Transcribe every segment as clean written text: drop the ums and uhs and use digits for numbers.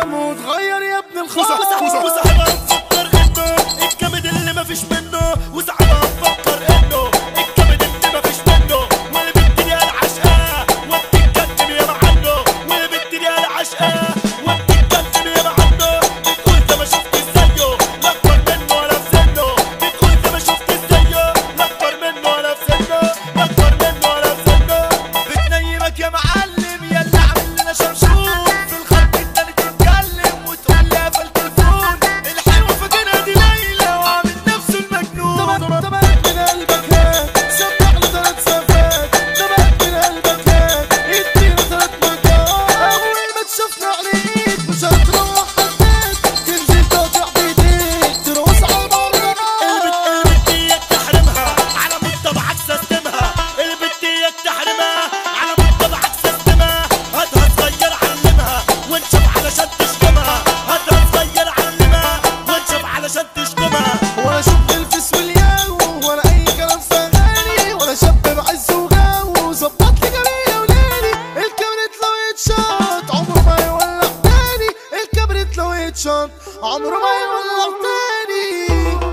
وتغير يا ابن الخصم. وصاحبها مفكر انه الكبد اللي مفيش منه، وصاحبها مفكر انه الكبد اللي مفيش منه، والبنت دي انا عشقاه وبتتكلم يا معلو، والبنت دي انا عشقاه وبتتكلم يا معلو. بتقول ده ما شفت زيه لا اكبر منه ولا في سنه، بتقول ده ما شفت زيه لا اكبر منه ولا في سنه، لا اكبر منه ولا في سنه. بتنيمك يا معلم يلا عامل لنا شمشون في الخط التاني، تتكلم وتقول لي قفل تليفون. الحلوه فاكرها دي ليلى وعامل نفسه المجنون. طبقت من قلبك هات سبح له 3 سفات، طبقت من قلبك هات ادينا 3 مرات. اول ما تشوفنا عليك مش هتروح حدك، تنزل تقطع بايديك ترقص على المهرجانات. البت اياك تحرمها على مود طبعك سيستمها، البت اياك تحرمها على مود طبعك سيستمها. هاتها صغير علمها وانشف علشان تشتمها، هاتها صغير علمها وانشف علشان تشتمها. ولا شوف الفس والياو ولا اي كلام فغالي، ولا شاب بعز وجو ظبط لي جميله وليلي. الكبريت لو يتشاط عمره ما يولع تاني، الكبريت لو يتشاط عمره ما يولع تاني.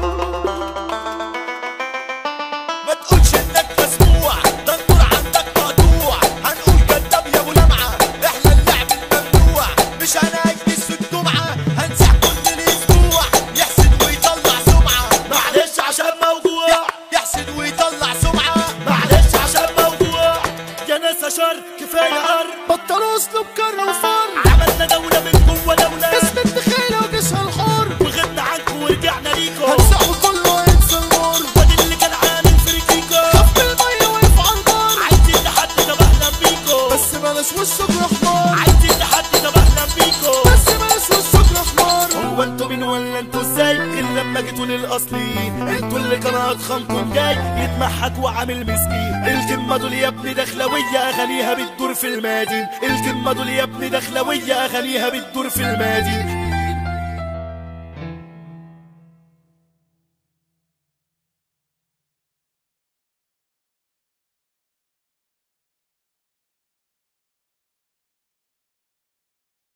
ما تقولش انك مسموع ده النور عندك مقطوع، هنقول كداب يا ابو لمعه احنا اللعب الممنوع. مش هنأجلس الجمعه هنسح كل الاسبوع، يحسد ويطلع سمعه معلش عشان موجوع، يحسد ويطلع سمعه معلش عشان موجوع. يا ناس شر كفايه قر، بطلوا اسلوب كر وفر، عملنا دوله من جوه دوله اسم الدخيله وجيشها الحر. وغبنا عنكم ورجعنا ليكم، هنسحوا كله ينسى النور، وادي اللي كان عامل فريكيكو خف الميه وقف على البر. عايزين لحد طب اهلا بيكو، بس بلاش وشك احمر، عايزين لحد طب اهلا بيكو. بس بلاش وشك احمر. هو انتوا مين ولا انتوا ازاي؟ غير لما جيتوا للاصليين انتوا اللي كان اضخمكم جاي يتمحك وعامل مسكين. الكلمه دول يا ابني دخلويه اغانيها بتدور في المدين، الكلمه دول يا ابني دخلويه اغانيها بتدور في المدين.